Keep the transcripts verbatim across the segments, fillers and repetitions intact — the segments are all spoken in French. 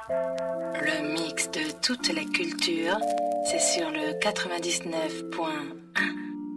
Le mix de toute la culture, c'est sur le quatre-vingt-dix-neuf point un.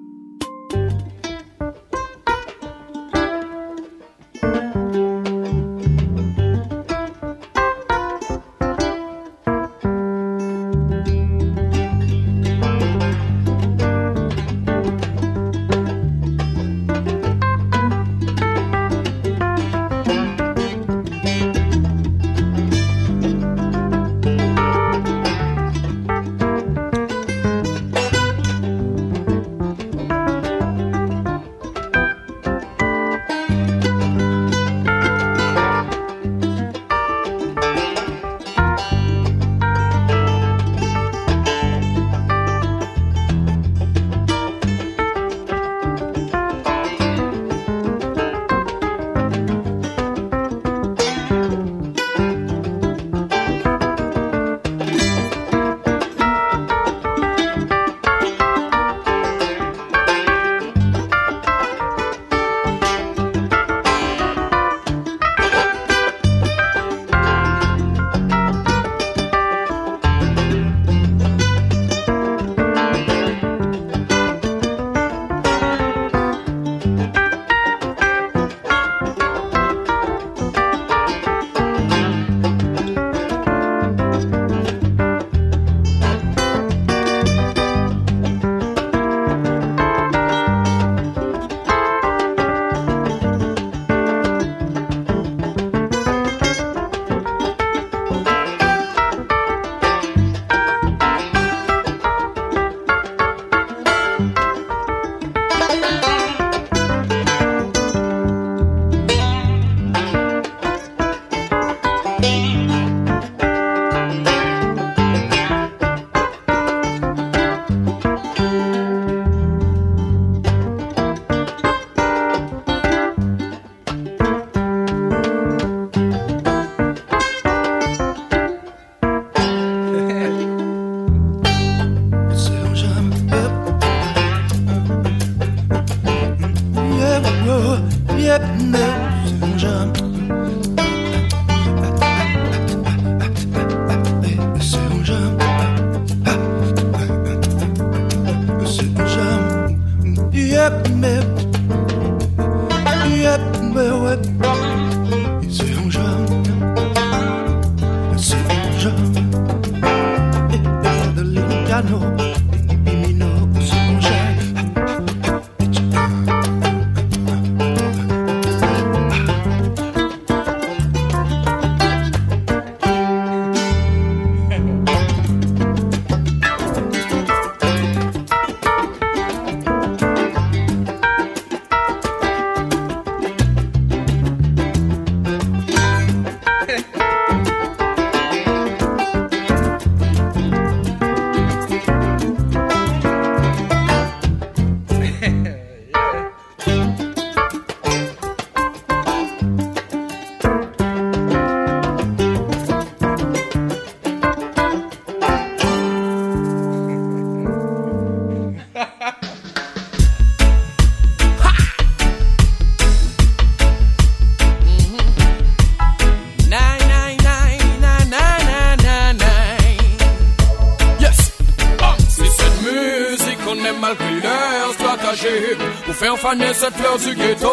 Faner cette fleur du ghetto,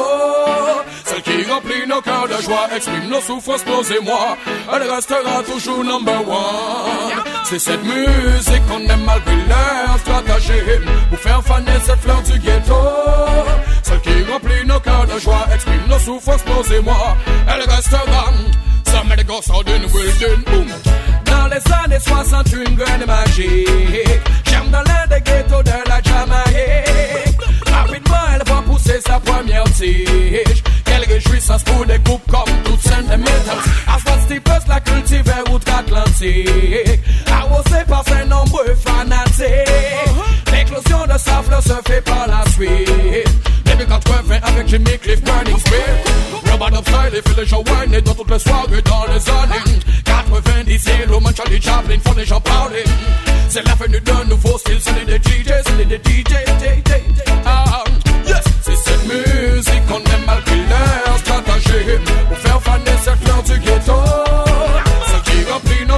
celle qui remplit nos cœurs de joie, exprime nos souffrances, nos émois, elle restera toujours number one. C'est cette musique qu'on aime malgré leur stratagème, pour faire faner cette fleur du ghetto, celle qui remplit nos cœurs de joie, exprime nos souffrances, nos émois, elle restera. Some of the ghosts out in the building, boom. Dans les années soixante, une graine magique, j'aime dans l'air des ghettos de la Jamaïque. Rapidement, elle va pousser sa première tige. Quelle réjouissance pour des groupes comme toutes Sentimentals. Asphalt Steepers la cultivait outre-Atlantique, arrosée par ses nombreux fanatiques. L'éclosion de sa fleur se fait par la suite. Début quatre-vingts avec Jimmy Cliff, Burning Spear. Robot of Style, fait les gens whiner dans toutes les soirées dans les années quatre-vingt-dix. Loman, Charlie Chaplin font les gens parler. C'est l'avenue d'un nouveau style, c'est des D J, c'est des D J, D J. Ah, yes, c'est cette musique qu'on aime malgré leur stratagème, pour faire faner cette fleur du ghetto, celle qui remplit nos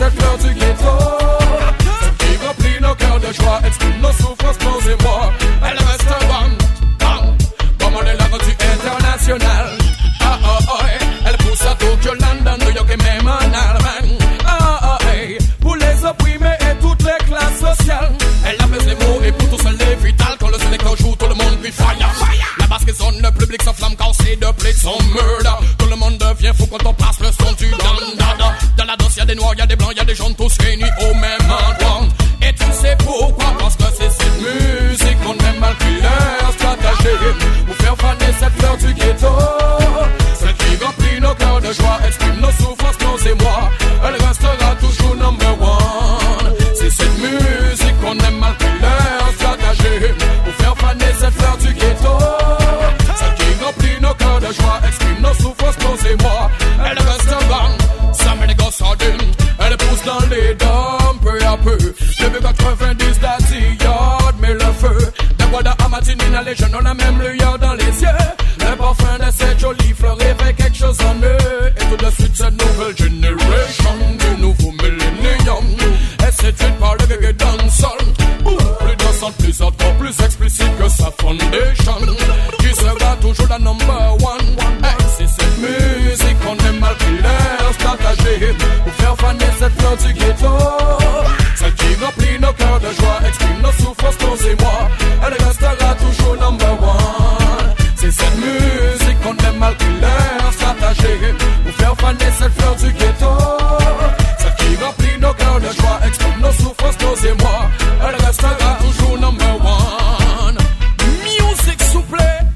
cette fleur du ghetto. Celle qui remplit nos cœurs de joie, exprime nos souffrances, nos émois. Elle restera bang, comme on est la rendue internationale. Ah oh oh, elle pousse à Tokyo, London, New York et même en Allemagne. Ah oh oh, pour les opprimés et toutes les classes sociales. Elle apaise les mots et pour tous elle est vitale. Quand le sélecteur joue, tout le monde crie fire. La basse résonne, le public s'enflamme quand c'est de plaques son murder. Tout le monde devient fou quand on passe le son du dandada. Dans la danse y'a des noirs, y'a des blancs, y'a des jaunes, tous réunis au même endroit. Et tu sais pourquoi? Parce que c'est cette musique qu'on aime malgré leur stratégie. Pour faire faner cette fleur du ghetto, celle qui remplit nos cœurs de joie, exprime nos souffrances, nos émois. Elle restera toujours number one. C'est cette musique qu'on aime malgré leur stratégie. Pour faire faner cette fleur du ghetto, celle qui remplit nos cœurs de joie, exprime nos souffrances, nos émois. Elle restera, ça met les gosses sardines. Elle pousse dans les dents peu à peu. Depuis quatre-vingt-dix d'Aziyad met le feu. De Guada à Matinina, les jeunes ont la même lueur dans les yeux. Le parfum de cette jolie fleur fait quelque chose en eux. Et tout de suite cette nouvelle génération du nouveau millénium est séduite par le reggae dancehall. Plus dansante, plus hardcore, plus explicite que sa foundation, qui sera toujours la number one. Hey, c'est cette musique qu'on aime malgré leur stratégie. Pour faire faner cette fleur du ghetto, celle qui remplit nos cœurs de joie, exprime nos souffrances, nos émois. Elle restera toujours number one. C'est cette musique qu'on aime malgré leur stratégie. Pour faire faner cette fleur du ghetto, celle qui remplit nos cœurs de joie, exprime nos souffrances, nos émois. Elle restera toujours number one. Music souple.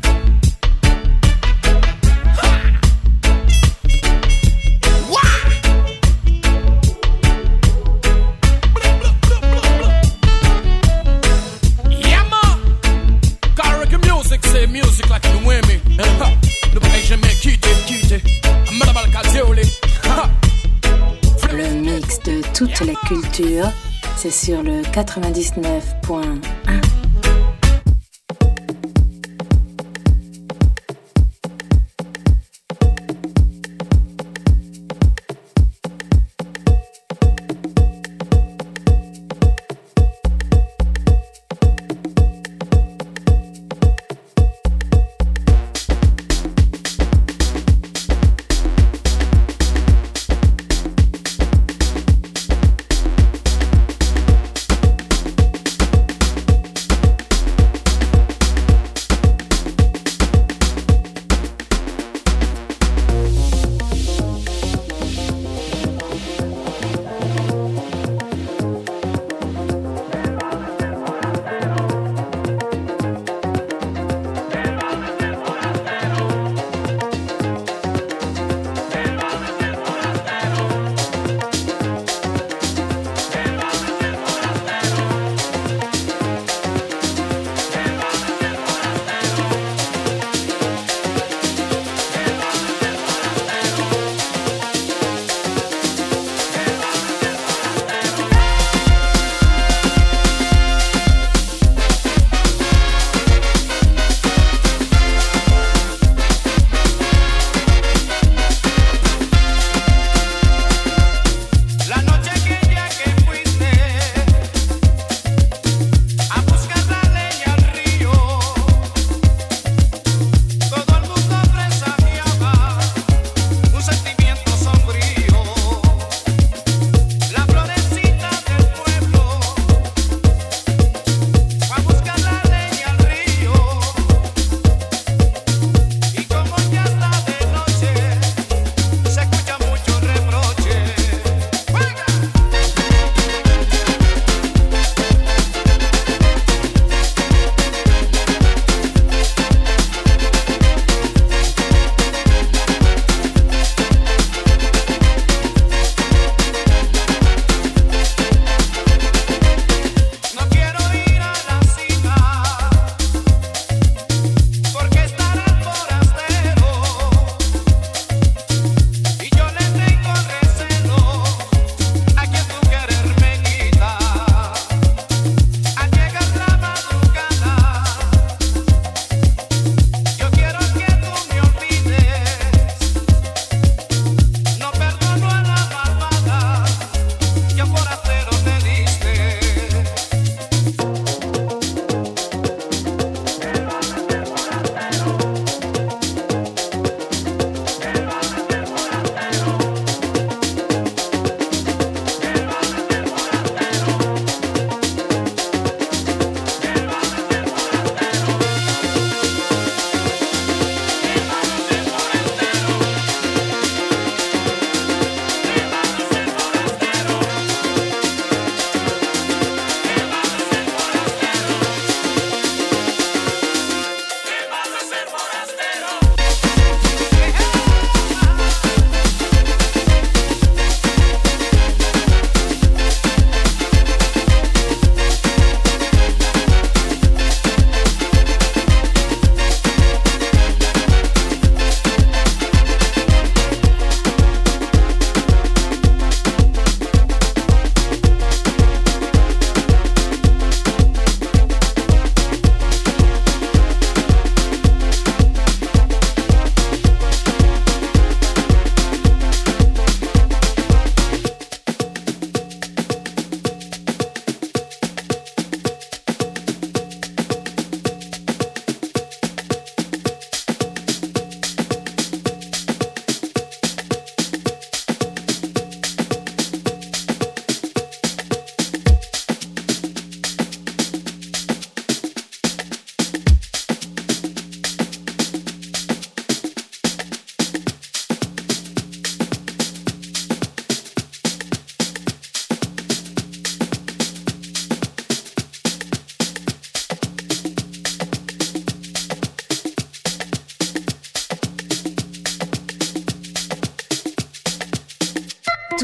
C'est musique là qui nous aime. Nous pourrons jamais quitter, quitter. Le mix de toutes les cultures, c'est sur le quatre-vingt-dix-neuf point un.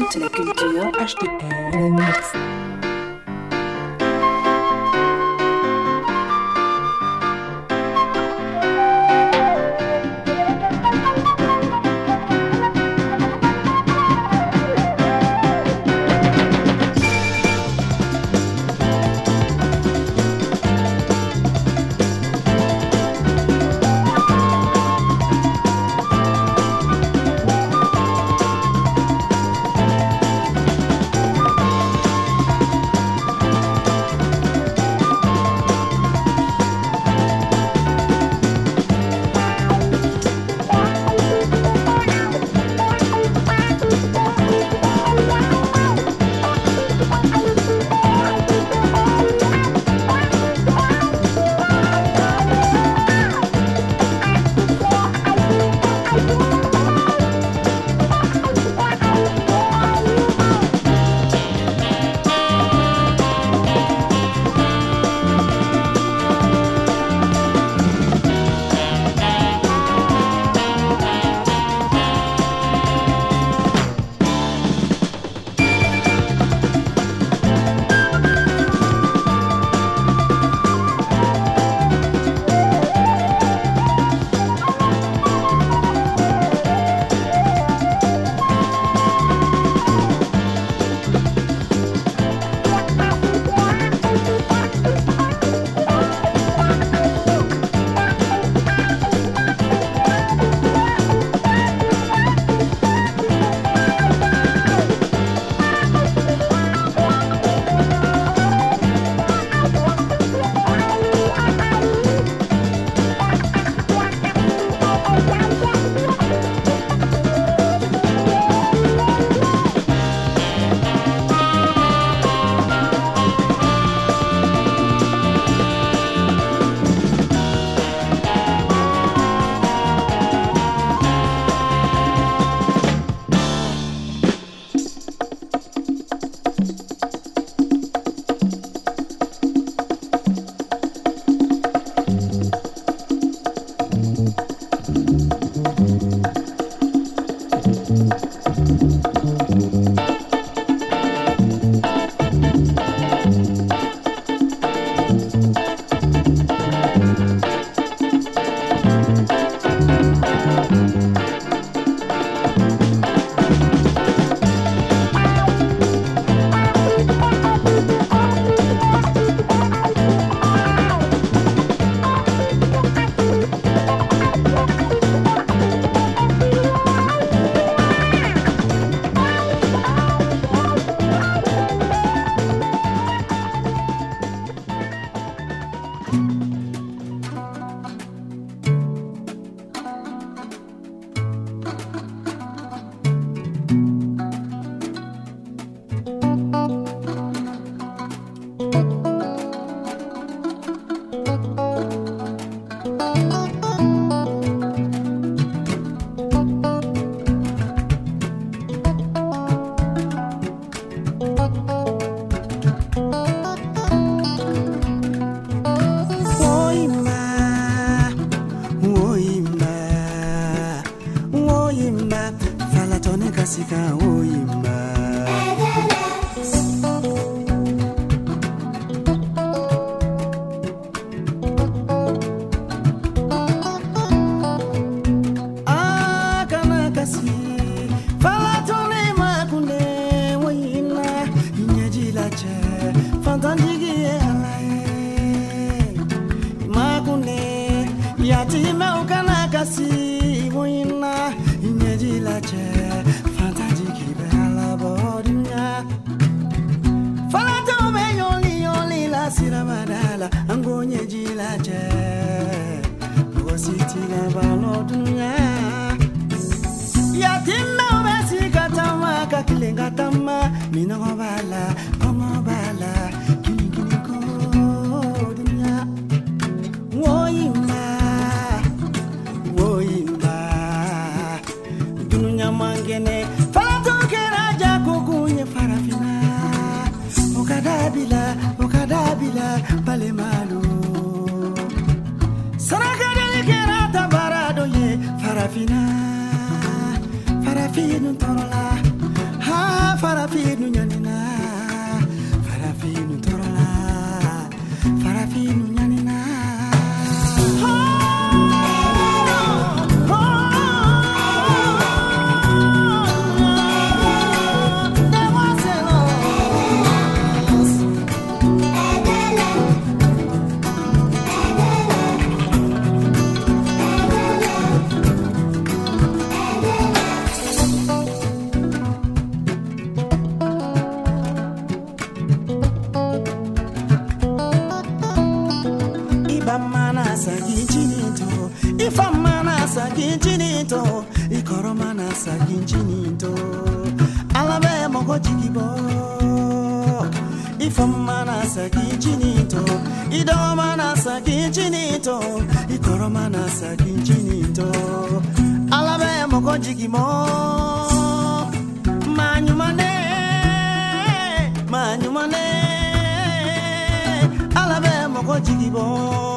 toute la culture. H T L Mix. Farafina, farafina, torola, ha farafinu nyanina farafinu torala farafinu nyanina Ifamana saginjinito, ikoromana saginjinito, alabe moko jigibo. Ifamana saginjinito, idomana saginjinito, ikoromana saginjinito, alabe moko jigibo. Manyumane, manyumane, alabe moko jigibo.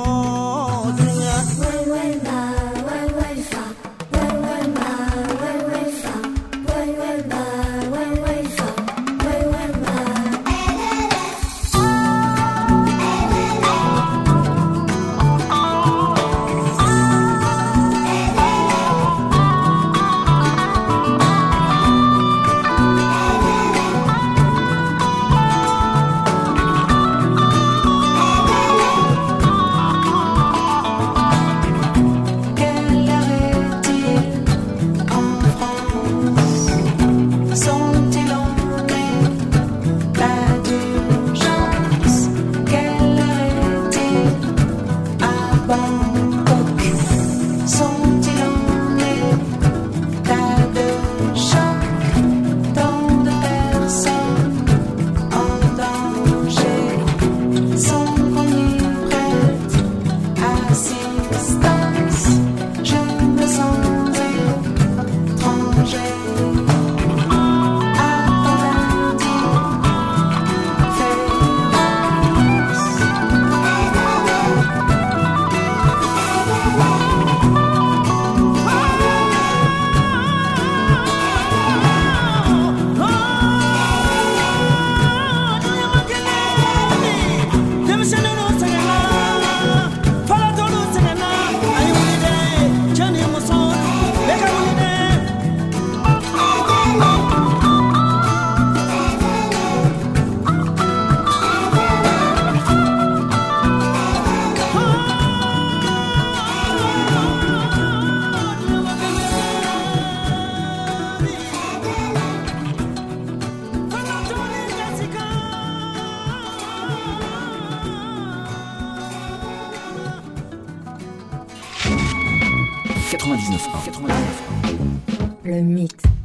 quatre-vingt-dix-neuf point un. Le mix.